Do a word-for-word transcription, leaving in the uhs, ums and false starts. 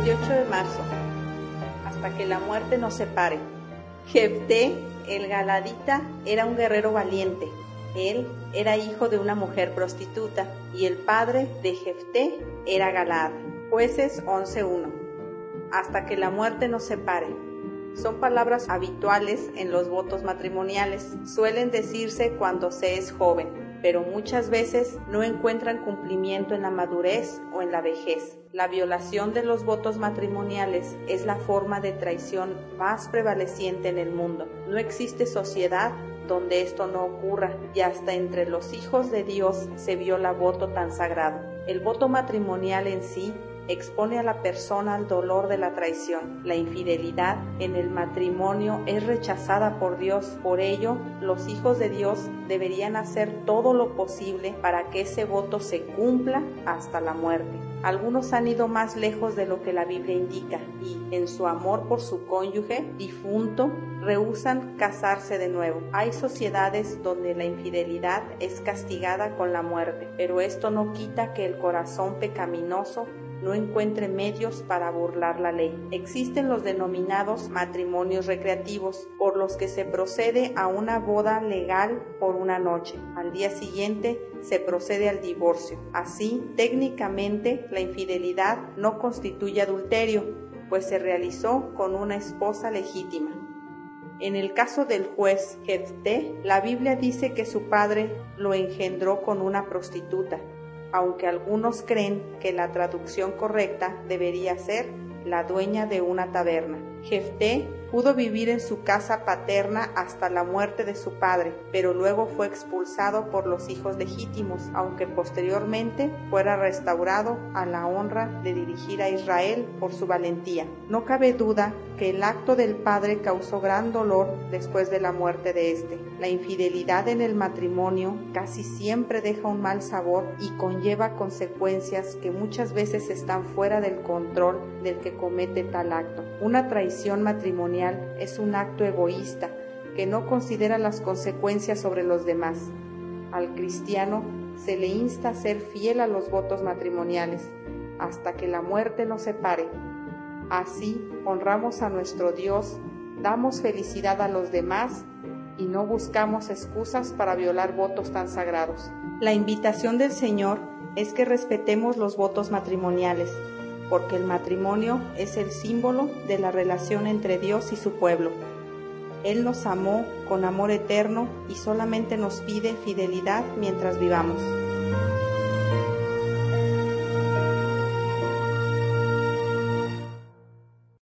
veintiocho de marzo, hasta que la muerte nos separe. Jefté, el galadita, era un guerrero valiente. Él era hijo de una mujer prostituta y el padre de Jefté era Galaad. Jueces once uno. Hasta que la muerte nos separe. Son palabras habituales en los votos matrimoniales. Suelen decirse cuando se es joven, pero muchas veces no encuentran cumplimiento en la madurez o en la vejez. La violación de los votos matrimoniales es la forma de traición más prevaleciente en el mundo. No existe sociedad donde esto no ocurra, y hasta entre los hijos de Dios se viola voto tan sagrado. El voto matrimonial en sí expone a la persona al dolor de la traición. La infidelidad en el matrimonio es rechazada por Dios. Por ello, los hijos de Dios deberían hacer todo lo posible para que ese voto se cumpla hasta la muerte. Algunos han ido más lejos de lo que la Biblia indica y, en su amor por su cónyuge difunto, rehúsan casarse de nuevo. Hay sociedades donde la infidelidad es castigada con la muerte, pero esto no quita que el corazón pecaminoso no encuentre medios para burlar la ley. Existen los denominados matrimonios recreativos, por los que se procede a una boda legal por una noche. Al día siguiente se procede al divorcio. Así, técnicamente, la infidelidad no constituye adulterio, pues se realizó con una esposa legítima. En el caso del juez Jefté, la Biblia dice que su padre lo engendró con una prostituta, aunque algunos creen que la traducción correcta debería ser la dueña de una taberna. Jefté pudo vivir en su casa paterna hasta la muerte de su padre, pero luego fue expulsado por los hijos legítimos, aunque posteriormente fuera restaurado a la honra de dirigir a Israel por su valentía. No cabe duda que el acto del padre causó gran dolor después de la muerte de éste. La infidelidad en el matrimonio casi siempre deja un mal sabor y conlleva consecuencias que muchas veces están fuera del control del que comete tal acto. Una traición matrimonial es un acto egoísta que no considera las consecuencias sobre los demás. Al cristiano se le insta a ser fiel a los votos matrimoniales hasta que la muerte nos separe. Así honramos a nuestro Dios, damos felicidad a los demás y no buscamos excusas para violar votos tan sagrados. La invitación del Señor es que respetemos los votos matrimoniales, porque el matrimonio es el símbolo de la relación entre Dios y su pueblo. Él nos amó con amor eterno y solamente nos pide fidelidad mientras vivamos.